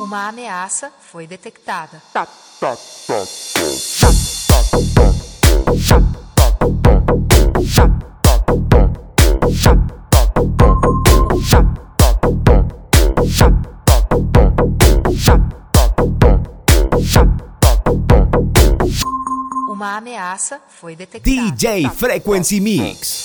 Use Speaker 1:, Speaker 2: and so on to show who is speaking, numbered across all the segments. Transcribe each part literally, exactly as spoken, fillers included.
Speaker 1: Uma ameaça foi detectada.
Speaker 2: Tá, tá, tá,
Speaker 1: Uma ameaça foi detectada.
Speaker 3: D J Frequency Mix.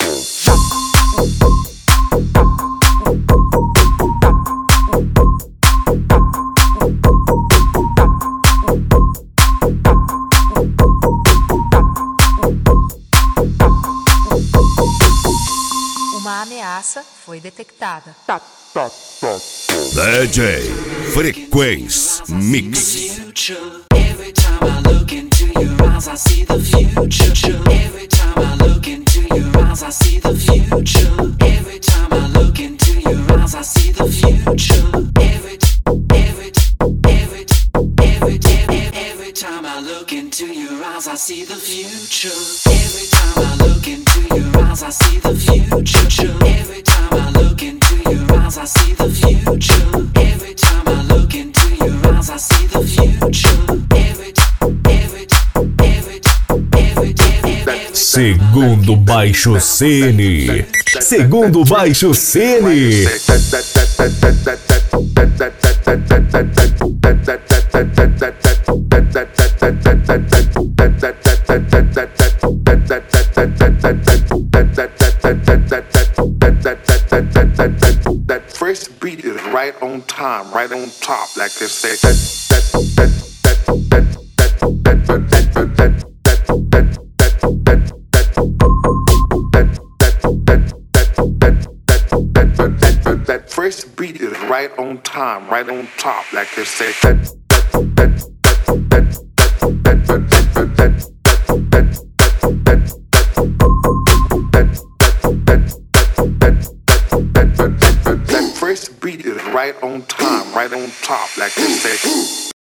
Speaker 1: Uma ameaça foi detectada.
Speaker 2: tá, tá, tá.
Speaker 3: D J Frequency Mix.
Speaker 4: Every time I look into your eyes, I see the future. Every time I look into your eyes, I see the future. Every time I look into your eyes, I see the future. Every, every, every, every, every, every time I look into your eyes, I see the future. Every time I look into your eyes, I see the future. Every time I look into your eyes, I see the future. Every time I look into your eyes, I see the future. Every, every, every, every, every.
Speaker 3: Segundo Baixo Cine. Segundo Baixo Cine.
Speaker 5: That first beat is right on time, right on top, like they say. That that that that that that that that that that that first beat is right on time, right on top, like they say. That that that that that that that that that first beat is right on time, right on top, like they say.